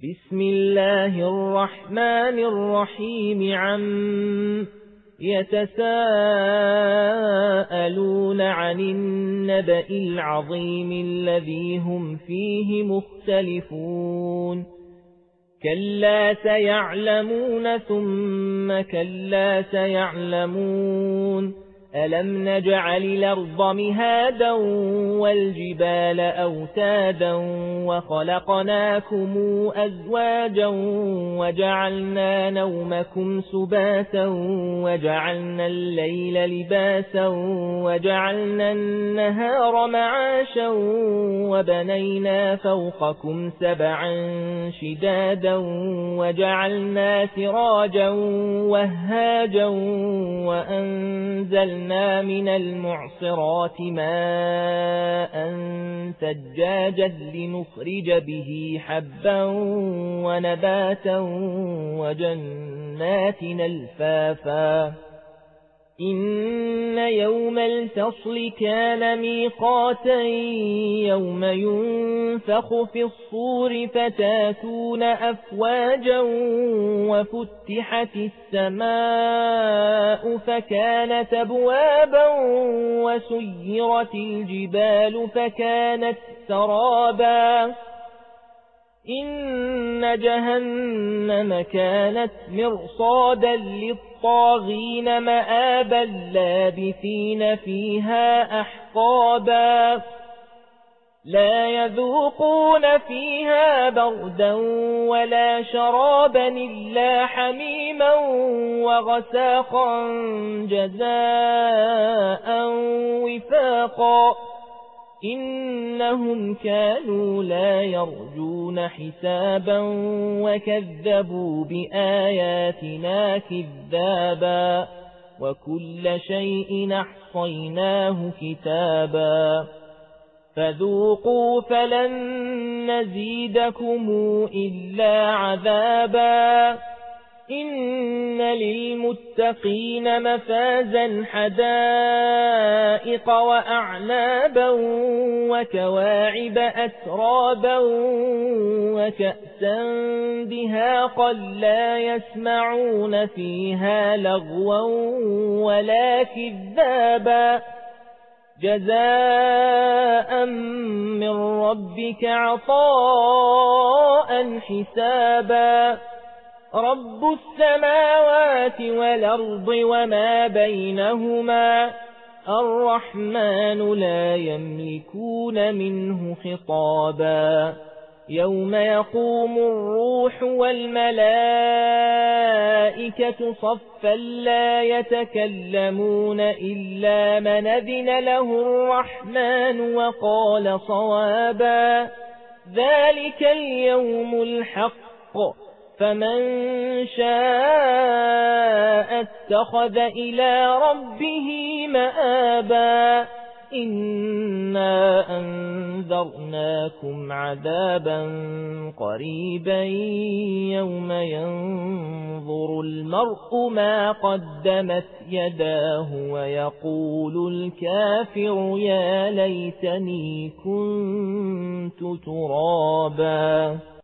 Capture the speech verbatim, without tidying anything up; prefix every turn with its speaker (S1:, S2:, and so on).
S1: بسم الله الرحمن الرحيم عم يتساءلون عن النبأ العظيم الذي هم فيه مختلفون كلا سيعلمون ثم كلا سيعلمون ألم نجعل الأرض مهادا والجبال أوتادا وخلقناكم أزواجا وجعلنا نومكم سباتا وجعلنا الليل لباسا وجعلنا النهار معاشا وبنينا فوقكم سبعا شدادا وجعلنا سراجا وهاجا وأنزلنا من المعصرات ماء ثجاجا لنخرج به حبا ونباتا وجنات ألفافا إن يوم الفصل كان ميقاتا يوم ينفخ في الصور فتاتون أفواجا وفتحت السماء فكانت أبوابا وسيرت الجبال فكانت سرابا إن جهنم كانت مرصادا للطاغين مآبا لابثين فيها أحقابا لا يذوقون فيها بردا ولا شرابا إلا حميما وغساقا جزاء وفاقا إنهم كانوا لا يرجون حسابا وكذبوا بآياتنا كذابا وكل شيء أحصيناه كتابا فذوقوا فلن نزيدكم إلا عذابا إن للمتقين مفازا حدائق وأعنابا وكواعب أترابا وكأسا دهاقا لا يسمعون فيها لغوا ولا كذابا جزاء من ربك عطاء حسابا رب السماوات والأرض وما بينهما الرحمن لا يملكون منه خطابا يوم يقوم الروح والملائكة صفا لا يتكلمون إلا من أذن له الرحمن وقال صوابا ذلك اليوم الحق فمن شاء اتخذ إلى ربه مآبا إنا أنذرناكم عذابا قريبا يوم ينظر المرء ما قدمت يداه ويقول الكافر يا ليتني كنت ترابا.